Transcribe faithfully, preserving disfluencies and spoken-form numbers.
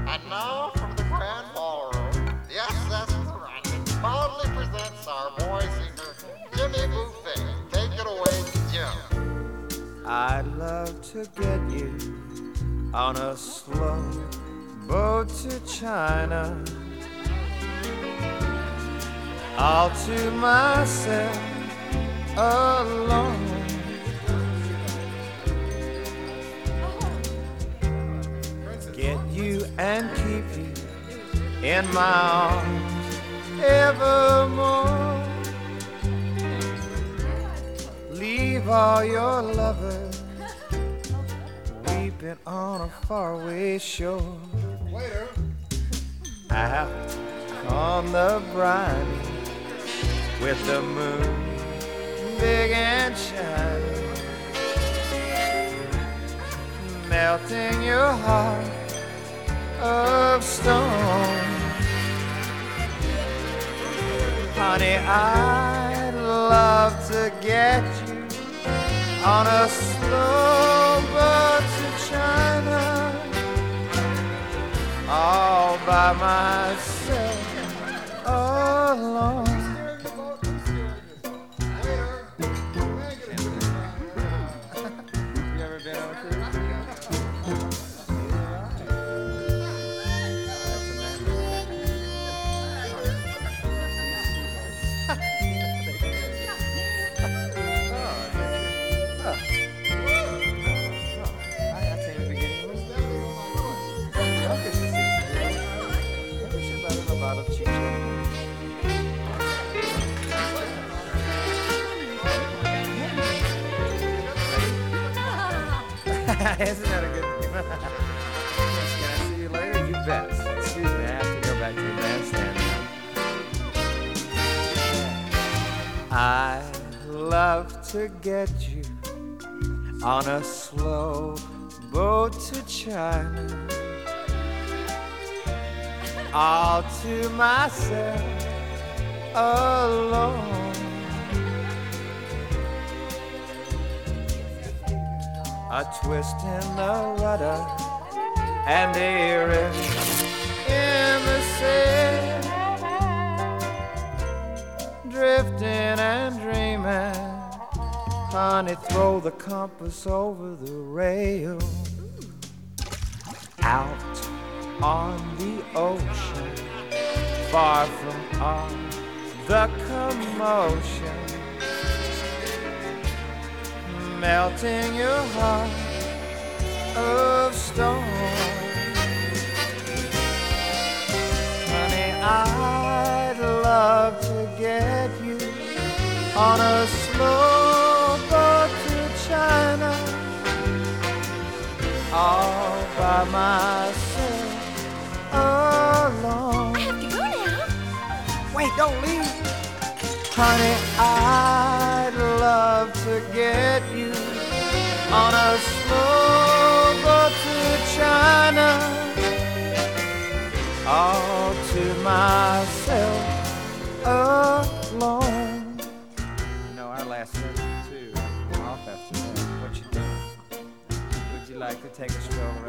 And now from the Grand Ballroom, yes, that's right, it proudly presents our boy singer, Jimmy Buffett. Take it away, Jim. I'd love to get you on a slow boat to China, all to myself alone. Get you and keep you in my arms evermore. Leave all your lovers weeping on a faraway shore. Waiter. Out on the briny with the moon big and shining, melting your heart of stone. Honey, I'd love to get you on a slow boat to China, all by myself alone. You ever been on a cruise? Isn't that a good thing? Can I see you later? You bet. Excuse me, I have to go back to the bandstand now. I'd love to get you on a slow boat to China, all to myself alone. A twist in the rudder and a rift in the sail, drifting and dreaming. Honey, throw the compass over the rail. Out on the ocean, far from all the commotion, melting your heart of stone. Honey, I'd love to get you on a slow boat to China, all by myself alone. I have to go now. Wait, don't leave. Honey, I'd love to get you on a slow boat to China, all to myself alone. You know, our last session too, I'm off after that. What you doing? Would you like to take a stroll